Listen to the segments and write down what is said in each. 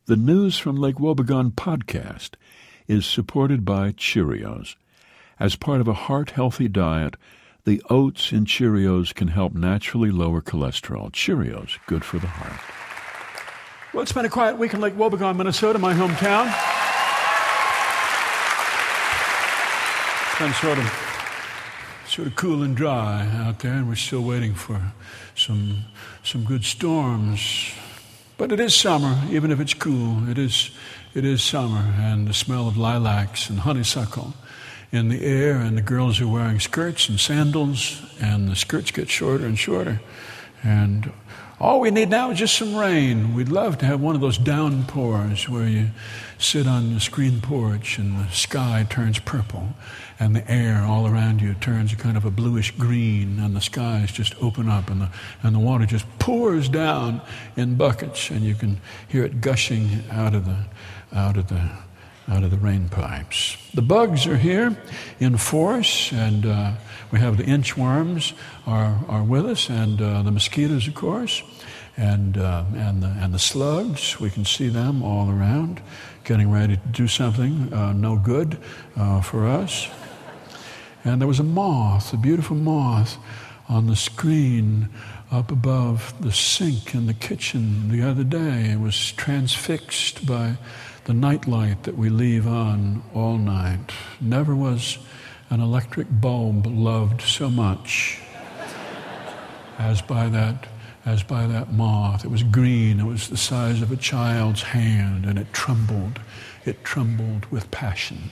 The News from Lake Wobegon podcast is supported by Cheerios. As part of a heart-healthy diet, the oats in Cheerios can help naturally lower cholesterol. Cheerios, good for the heart. Well, it's been a quiet week in Lake Wobegon, Minnesota, my hometown. It's been sort of cool and dry out there, and we're still waiting for some good storms. But it is summer, even if it's cool. It is summer, and the smell of lilacs and honeysuckle in the air, and the girls are wearing skirts and sandals, and the skirts get shorter and shorter. And all we need now is just some rain. We'd love to have one of those downpours where you sit on the screen porch and the sky turns purple and the air all around you turns kind of a bluish green, and the skies just open up and the water just pours down in buckets, and you can hear it gushing out of the rain pipes. The bugs are here in force, and we have the inchworms are with us, and the mosquitoes, of course, and the slugs. We can see them all around, getting ready to do something no good for us. And there was a moth, a beautiful moth, on the screen up above the sink in the kitchen the other day. It was transfixed by the nightlight that we leave on all night. Never was an electric bulb loved so much as by that moth. It was green. It was the size of a child's hand, and it trembled. It trembled with passion.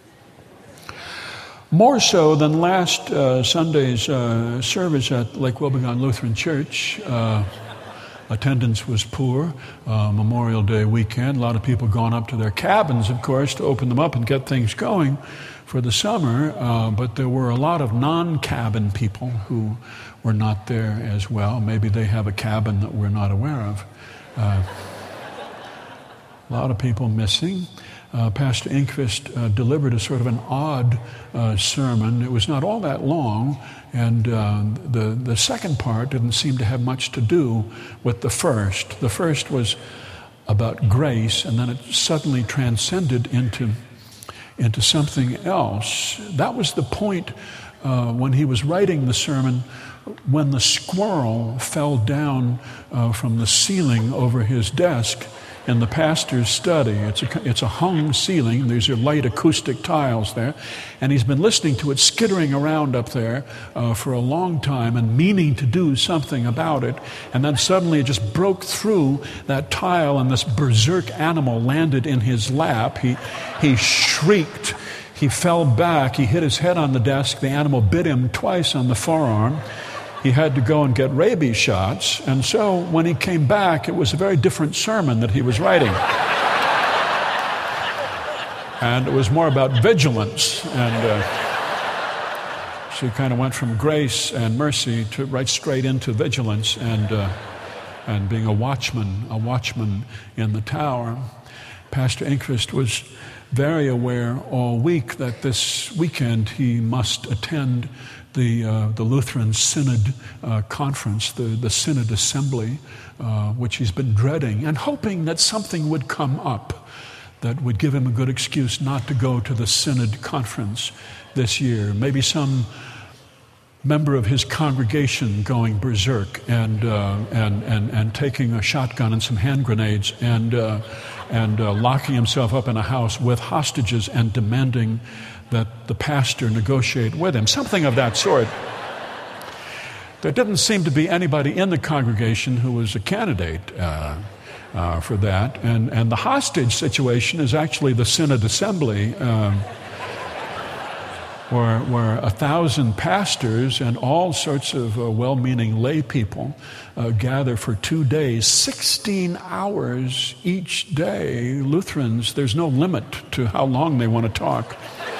More so than last Sunday's service at Lake Wobegon Lutheran Church. Attendance was poor. Memorial Day weekend. A lot of people gone up to their cabins, of course, to open them up and get things going for the summer. But there were a lot of non-cabin people who were not there as well. Maybe they have a cabin that we're not aware of. A lot of people missing. Pastor Inquist delivered a sort of an odd sermon. It was not all that long, and the second part didn't seem to have much to do with the first. The first was about grace, and then it suddenly transcended into something else. That was the point when he was writing the sermon, when the squirrel fell down from the ceiling over his desk in the pastor's study. It's a hung ceiling. These are light acoustic tiles there. And he's been listening to it skittering around up there for a long time and meaning to do something about it. And then suddenly it just broke through that tile, and this berserk animal landed in his lap. He shrieked. He fell back. He hit his head on the desk. The animal bit him twice on the forearm. He had to go and get rabies shots. And so when he came back, it was a very different sermon that he was writing. And it was more about vigilance. And so he kind of went from grace and mercy to right straight into vigilance and being a watchman in the tower. Pastor Inquist was very aware all week that this weekend he must attend the Lutheran Synod conference, the Synod Assembly, which he's been dreading and hoping that something would come up that would give him a good excuse not to go to the Synod conference this year. Maybe some member of his congregation going berserk and taking a shotgun and some hand grenades and locking himself up in a house with hostages and demanding that the pastor negotiate with him, something of that sort. There didn't seem to be anybody in the congregation who was a candidate for that. And the hostage situation is actually the Synod Assembly, where 1,000 pastors and all sorts of well-meaning lay people gather for 2 days, 16 hours each day. Lutherans, there's no limit to how long they want to talk.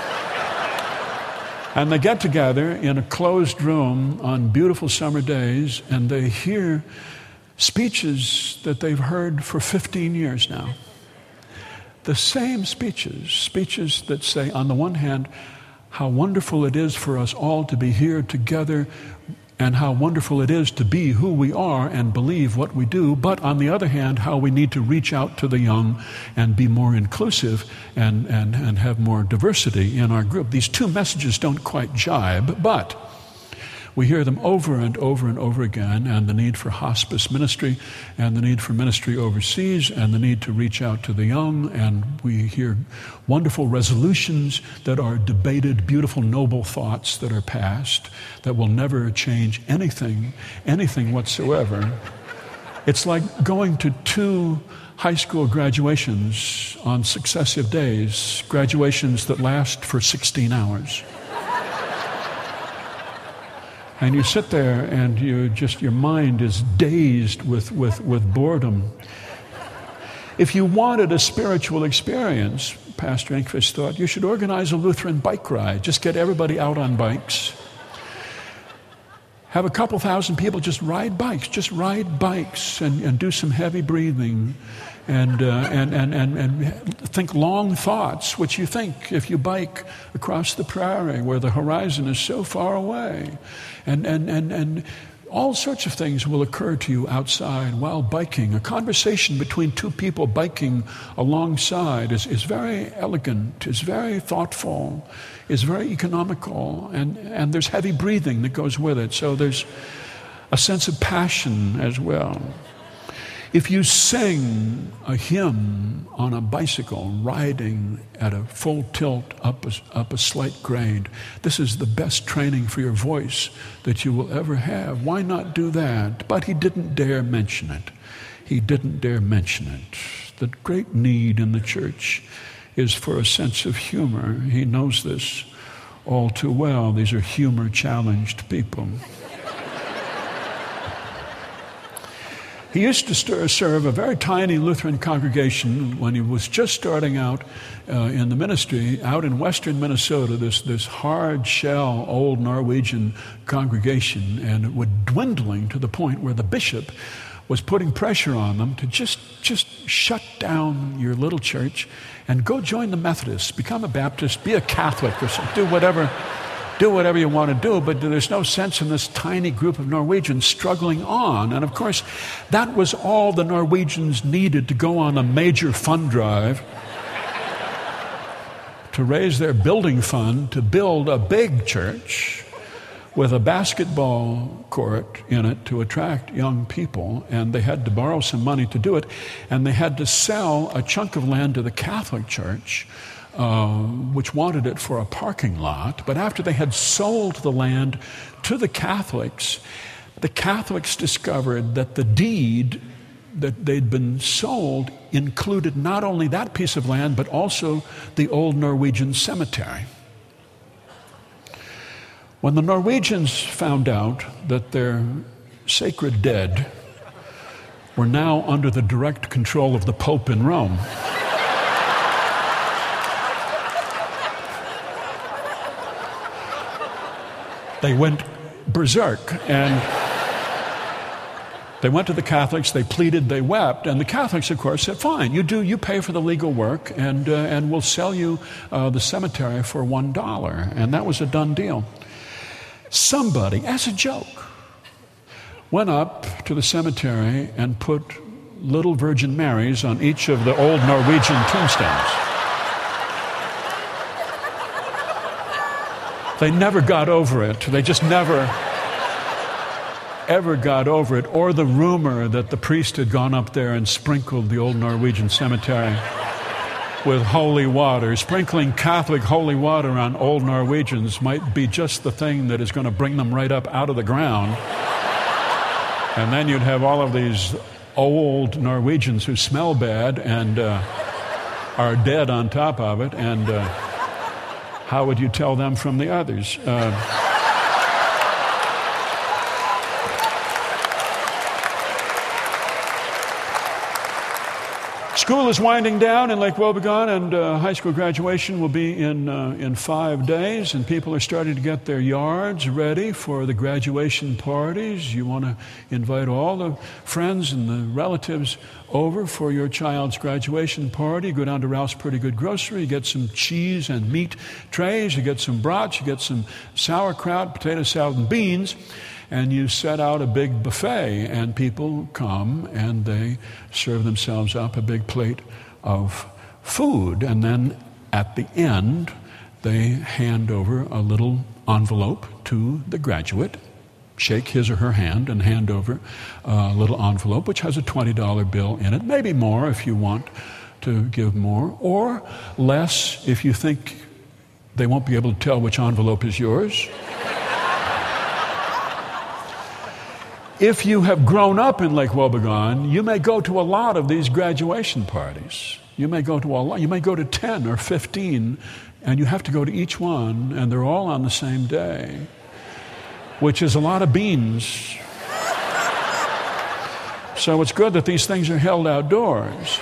And they get together in a closed room on beautiful summer days, and they hear speeches that they've heard for 15 years now. The same speeches that say, on the one hand, how wonderful it is for us all to be here together and how wonderful it is to be who we are and believe what we do, but on the other hand, how we need to reach out to the young and be more inclusive and have more diversity in our group. These two messages don't quite jibe, but we hear them over and over and over again, and the need for hospice ministry, and the need for ministry overseas, and the need to reach out to the young, and we hear wonderful resolutions that are debated, beautiful, noble thoughts that are passed, that will never change anything whatsoever. It's like going to 2 high school graduations on successive days, graduations that last for 16 hours. And you sit there and your mind is dazed with boredom. If you wanted a spiritual experience, Pastor Engquist thought, you should organize a Lutheran bike ride. Just get everybody out on bikes. Have a couple thousand people just ride bikes and do some heavy breathing and think long thoughts, which you think if you bike across the prairie where the horizon is so far away. And all sorts of things will occur to you outside while biking. A conversation between 2 people biking alongside is very elegant, is very thoughtful, is very economical, and there's heavy breathing that goes with it. So there's a sense of passion as well. If you sing a hymn on a bicycle, riding at a full tilt up a slight grade, this is the best training for your voice that you will ever have. Why not do that? But he didn't dare mention it. He didn't dare mention it. The great need in the church is for a sense of humor. He knows this all too well. These are humor-challenged people. He used to serve a very tiny Lutheran congregation when he was just starting out in the ministry out in western Minnesota, this hard shell old Norwegian congregation, and it was dwindling to the point where the bishop was putting pressure on them to just shut down your little church and go join the Methodists, become a Baptist, be a Catholic or something, do whatever you want to do, but there's no sense in this tiny group of Norwegians struggling on. And of course, that was all the Norwegians needed to go on a major fund drive to raise their building fund to build a big church with a basketball court in it to attract young people. And they had to borrow some money to do it. And they had to sell a chunk of land to the Catholic Church, which wanted it for a parking lot. But after they had sold the land to the Catholics discovered that the deed that they'd been sold included not only that piece of land, but also the old Norwegian cemetery. When the Norwegians found out that their sacred dead were now under the direct control of the Pope in Rome, they went berserk, and they went to the Catholics, they pleaded, they wept, and the Catholics, of course, said, fine, you pay for the legal work, and we'll sell you the cemetery for $1. And that was a done deal. Somebody, as a joke, went up to the cemetery and put little Virgin Marys on each of the old Norwegian tombstones. They never got over it. They just never, ever got over it. Or the rumor that the priest had gone up there and sprinkled the old Norwegian cemetery with holy water. Sprinkling Catholic holy water on old Norwegians might be just the thing that is going to bring them right up out of the ground. And then you'd have all of these old Norwegians who smell bad and are dead on top of it. And how would you tell them from the others? School is winding down in Lake Wobegon, and high school graduation will be in 5 days, and people are starting to get their yards ready for the graduation parties. You want to invite all the friends and the relatives over for your child's graduation party. Go down to Ralph's Pretty Good Grocery, you get some cheese and meat trays, you get some brats, you get some sauerkraut, potato salad, and beans. and you set out a big buffet, and people come and they serve themselves up a big plate of food, and then at the end they hand over a little envelope to the graduate, shake his or her hand and hand over a little envelope which has a $20 bill in it, maybe more if you want to give more, or less if you think they won't be able to tell which envelope is yours. If you have grown up in Lake Wobegon, you may go to a lot of these graduation parties. You may go to a lot. You may go to 10 or 15, and you have to go to each one, and they're all on the same day, which is a lot of beans. So it's good that these things are held outdoors.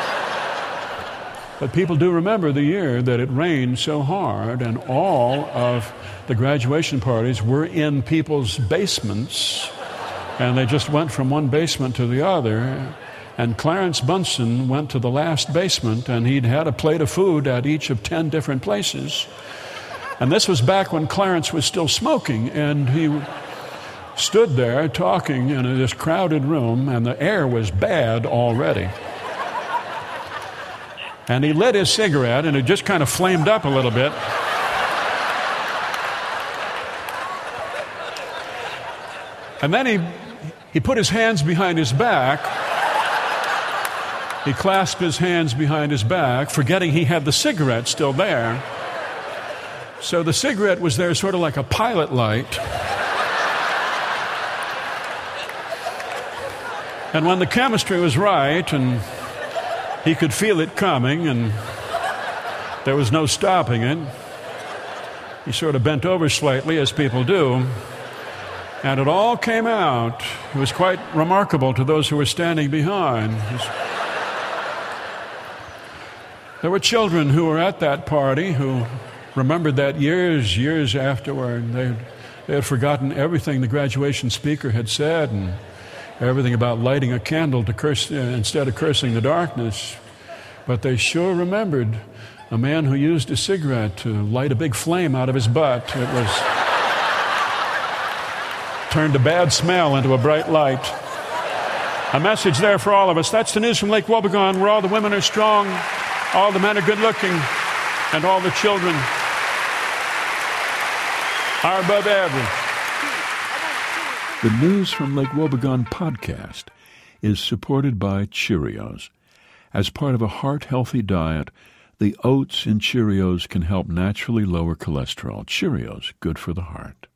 But people do remember the year that it rained so hard, and all of the graduation parties were in people's basements, and they just went from one basement to the other. And Clarence Bunsen went to the last basement, and he'd had a plate of food at each of 10 different places. And this was back when Clarence was still smoking, and he stood there talking in this crowded room, and the air was bad already. And he lit his cigarette, and it just kind of flamed up a little bit. And then he put his hands behind his back. He clasped his hands behind his back, forgetting he had the cigarette still there. So the cigarette was there sort of like a pilot light. And when the chemistry was right, and he could feel it coming, and there was no stopping it, he sort of bent over slightly, as people do, and it all came out. It was quite remarkable to those who were standing behind. There were children who were at that party who remembered that years afterward. They had forgotten everything the graduation speaker had said, and everything about lighting a candle to curse instead of cursing the darkness. But they sure remembered a man who used a cigarette to light a big flame out of his butt. It was turned a bad smell into a bright light. A message there for all of us. That's the news from Lake Wobegon, where all the women are strong, all the men are good looking, and all the children are above average. The News from Lake Wobegon podcast is supported by Cheerios. As part of a heart-healthy diet, the oats in Cheerios can help naturally lower cholesterol. Cheerios, good for the heart.